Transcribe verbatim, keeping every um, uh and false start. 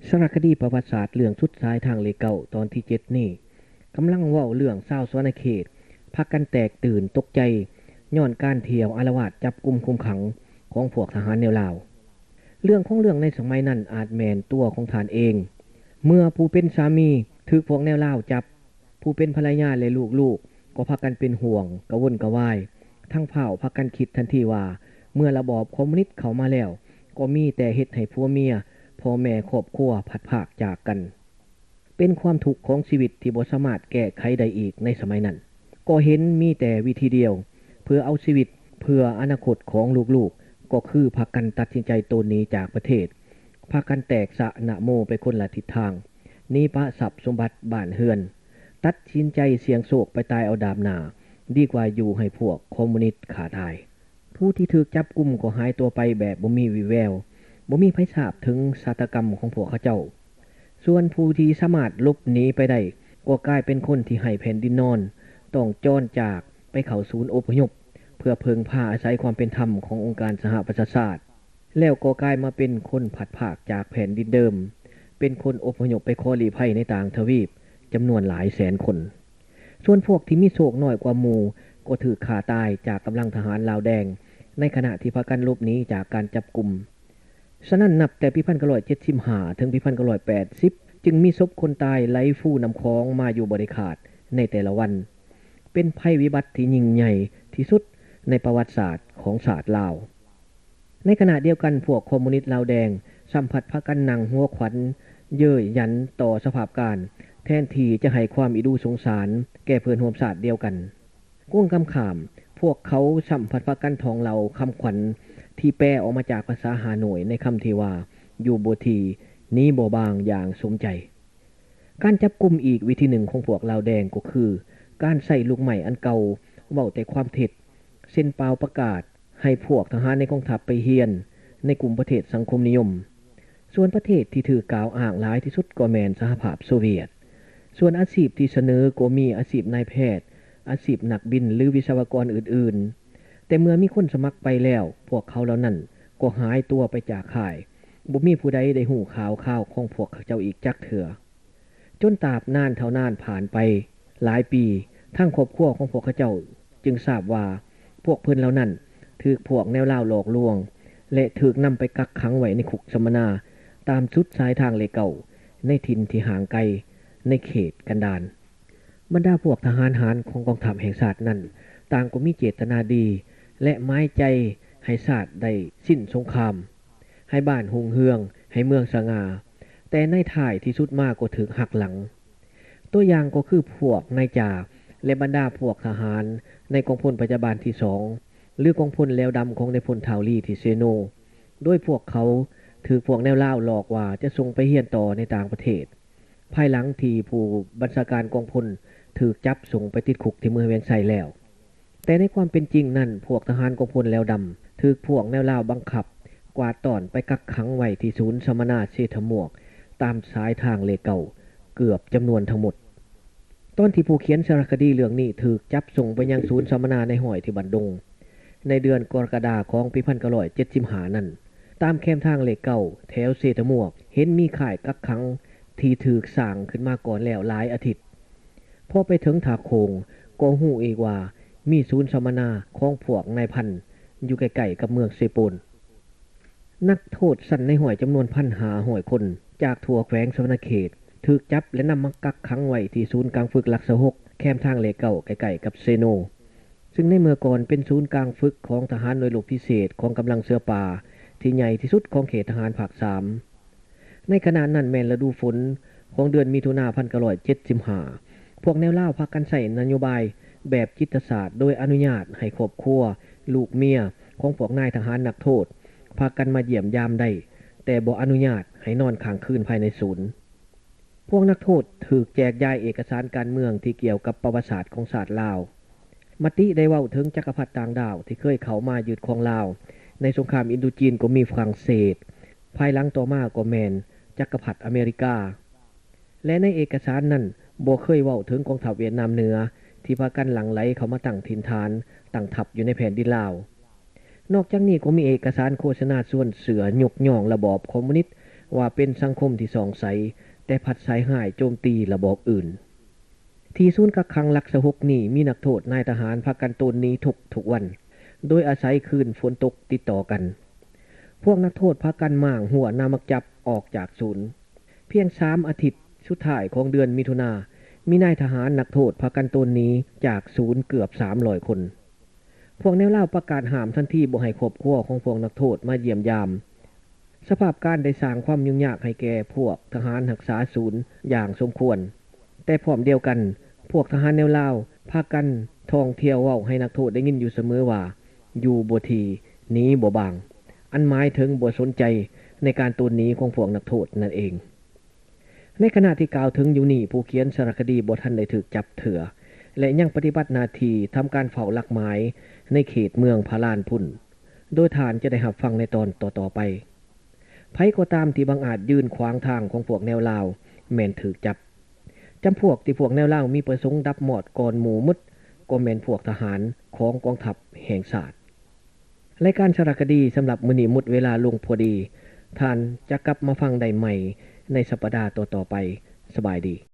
สารคดีประวัติศาสตร์เรื่องสุดท้ายทางเลเก่าตอนที่เจ็ดนี่กำลังเว้าเรื่องชาวสวรรณเขตพากันแตกตื่นตกใจย้อนการเที่ยวอาละวาดจับกุมคุมขังของพวกทหารแนวลาวเรื่องของเรื่องในสมัยนั้นอาจแม่นตัวของฐานเองเมื่อผู้เป็นสามีถูกพวกแนวลาวจับผู้เป็นภรรยาและลูกๆก็พากันเป็นห่วงกระวนกระวายทั้งเผ่าพากันคิดทันทีว่าเมื่อระบอบคอมมิวนิสต์เข้ามาแล้วก็มีแต่เฮ็ดให้ผัวเมียพ่อแม่ครอบครัวพัดภาคจากกันเป็นความทุกข์ของชีวิตที่บ่สามารถแก้ไขได้อีกในสมัยนั้นก็เห็นมีแต่วิธีเดียวเพื่อเอาชีวิตเพื่ออนาคตของลูกๆก็คือพากันตัดสินใจตนหนีจากประเทศพากันแตกสะนะโมไปคนละทิศทางหนีประทรัพย์สมบัติบ้านเฮือนตัดสินใจเสี่ยงโศกไปตายเอาดาบหน้าดีกว่าอยู่ให้พวกคอมมิวนิสต์ฆ่าตายผู้ที่ถูกจับกุมก็หายตัวไปแบบบ่มีวี่แววบ่มีไผทราบถึงชะตากรรมของพวกเขาเจ้าส่วนผู้ที่สามารถหลบหนีไปได้ก็กลายเป็นคนที่ให้แผ่นดินนอนต้องจ้อนจากไปเข้าศูนย์อพยพเพื่อเพิงพาอาศัยความเป็นธรรมขององค์การสหประชาชาติแล้วก็กลายมาเป็นคนผัดภาคจากแผ่นดินเดิมเป็นคนอพยพไปขอลี้ภัยในต่างทวีปจำนวนหลายแสนคนส่วนพวกที่มีโชคน้อยกว่าหมู่ก็ถูกฆ่าตายจากกำลังทหารลาวแดงในขณะที่พากันหลบหนีจากการจับกุมฉะนั้นนับแต่ปีหนึ่งพันเก้าร้อยเจ็ดสิบห้าถึงปีหนึ่งพันเก้าร้อยแปดสิบจึงมีศพคนตายไหลฟู่น้ำคลองมาอยู่บ่ได้ขาดในแต่ละวันเป็นภัยวิบัติที่ยิ่งใหญ่ที่สุดในประวัติศาสตร์ของชาติลาวในขณะเดียวกันพวกคอมมิวนิสต์ลาวแดงสัมผัสพากันนั่งหัวขวัญเย้ยหยันต่อสภาพการแทนที่จะให้ความอิดูสงสารแก่เพื่อนร่วมชาติเดียวกันก้วงคำขามพวกเขาสัมผัสพากันทองเราคำขวัญที่แปลออกมาจากภาษาฮานอยในคำที่ว่าอยู่บ่ทีนี้บ่บางอย่างสมใจการจับกุมอีกวิธีหนึ่งของพวกลาวแดงก็คือการใส่ลูกใหม่อันเก่าเว้าแต่ความเท็จเส้นเปล่าประกาศให้พวกทหารในกองทัพไปเฮียนในกลุ่มประเทศสังคมนิยมส่วนประเทศที่ถือกล่าวอ้างหลายที่สุดก็แม่นสหภาพโซเวียตส่วนอาชีพที่เสนอก็มีอาชีพนายแพทย์อาชีพนักบินหรือวิศวกรอื่นๆแต่เมื่อมีคนสมัครไปแล้วพวกเขาเหล่านั้นก็หายตัวไปจากค่ายบ่มีผู้ใดได้หูข่าวข่าวของพวกเขาเจ้าอีกจักเถื่อจนตราบนานเท่านานผ่านไปหลายปีทั้งครอบครัวของพวกเขาเจ้าจึงทราบว่าพวกเพิ่นเหล่านั้นถูกพวกแนวลาวหลอกลวงและถูกนำไปกักขังไว้ในคุกสัมมนาตามสุดสายทางเลเก่าในถิ่นที่ห่างไกลในเขตกันดารบรรดาพวกทหารหารของกองทัพแห่งชาตินั้นต่างก็มีเจตนาดีและหมายใจให้ชาติได้สิ้นสงครามให้บ้านหุ่งเฮืองให้เมืองสง่าแต่ในท้ายที่สุดมาก็ถูกหักหลังตัวอย่างก็คือพวกนายจ่าและบรรดาพวกทหารในกองพลพยาบาลที่สองหรือกองพลแลวดำของนายพลทาวลีที่เซโนโดยพวกเขาถือพวกแนวล่าวหลอกว่าจะส่งไปเฮียนต่อในต่างประเทศภายหลังที่ผู้บัญชาการกองพลถูกจับส่งไปติดคุกที่เมืองเวียงไสแล้วแต่ในความเป็นจริงนั้นพวกทหารกองพลแลวดำถูกพวกแนวล่าวบังคับกวาดต้อนไปกักขังไว้ที่ศูนย์สัมมนาเชษฐมวกตามสายทางเลเก่าเกือบจำนวนทั้งหมดตอนที่ผู้เขียนสารคดีเรื่องนี้ถูกจับส่งไปยังศูนย์สัมมนาในห้อยที่บันดงในเดือนกรกฎาคมของปีหนึ่งพันเก้าร้อยเจ็ดสิบห้านั้นตามแคมทางเลเก่าแถวเชษฐมวกเห็นมีข่ายกักขังที่ถูกสร้างขึ้นมาก่อนแล้วหลายอาทิตย์พอไปถึงถาโคงก็ฮู้อีกว่ามีศูนย์สัมมนาของพวกนายพันอยู่ใกล้ๆกับเมืองเซโปนนักโทษสั้นในห้อยจำนวนพันหาห้อยคนจากทั่วแขวงสวรรณเขตถูกจับและนำมากักขังไว้ที่ศูนย์กลางฝึกหลักสหกแคมทางเลเก่าใกล้ๆกับเซโนซึ่งในเมื่อก่อนเป็นศูนย์กลางฝึกของทหารหน่วยรบพิเศษของกำลังเสือป่าที่ใหญ่ที่สุดของเขตทหารภาคสามในขณะนั้นแม่นฤดูฝนของเดือนมิถุนายนหนึ่งพันเก้าร้อยเจ็ดสิบห้าพวกแนวล่าวพากันใส่นโยบายแบบจิตศาสตร์โดยอนุญาตให้ครอบครัวลูกเมียของพวกนายทหารนักโทษพากันมาเยี่ยมยามได้แต่บ่อนุญาตให้นอนค้างคืนภายในศูนย์พวกนักโทษถูกแจกย้ายเอกสารการเมืองที่เกี่ยวกับประวัติศาสตร์ของชาติลาวมติได้เว้าถึงจักรพรรดิต่างดาวที่เคยเข้ามายึดครองลาวในสงครามอินโดจีนก็มีฝรั่งเศสภายหลังต่อมาก็แม่นจักรพรรดิอเมริกาและในเอกสารนั้นบ่เคยเว้าถึงกองทัพเวียดนามเหนือที่พากันหลั่งไหลเข้ามาตั้งถิ่นฐานตั้งทัพอยู่ในแผ่นดินลาวนอกจากนี้ก็มีเอกสารโฆษณาส่วนเสือยกย่องระบอบคอมมิวนิสต์ว่าเป็นสังคมที่สองใสแต่ผัดสายหายโจมตีระบอบอื่นที่ศูนย์กักขังลักษหกนี้มีนักโทษนายทหารพากันตนนี้ทุกทุกวันโดยอาศัยคืนฝนตกติดต่อกันพวกนักโทษพากันม่างหัวนามักจับออกจากศูนย์เพียงสามอาทิตย์สุดท้ายของเดือนมิถุนามีนายทหารนักโทษพากันตนนี้จากศูนย์เกือบสามร้อยคนพวกแนวล่าประกาศห้ามทันทีบ่ให้ครอบครัวของพวกนักโทษมาเยี่ยมยามสภาพการได้สร้างความยุ่งยากให้แก่พวกทหารรักษาศูนย์อย่างสมควรแต่พร้อมเดียวกันพวกทหารแนวล่าวพากันท่องเที่ยวเว้าให้นักโทษได้ยินอยู่เสมอว่าอยู่บ่ทีหนีบ่บางอันหมายถึงบ่สนใจในการตูนหนีของพวกนักโทษนั่นเองในขณะที่กล่าวถึงอยู่นี่ผู้เขียนสารคดีบ่ทันได้ถูกจับเถื่อและยังปฏิบัติหน้าที่ทำการเฝ้าลักหมายในเขตเมืองพาลานพุ่นโดยฐานจะได้รับฟังในตอนต่อๆไปไผก็ตามที่บังอาจยืนขวางทางของพวกแนวลาวแม่นถูกจับจำพวกที่พวกแนวลาวมีประสงค์ดับหมอดก่อนหมู่มุดก็แม่นพวกทหารของกองทัพแห่งชาติรายการสารคดีสำหรับมื้อนี้หมดเวลาลงพอดีท่านจะกลับมาฟังได้ใหม่ในสัปดาห์ต่อๆไปสบายดี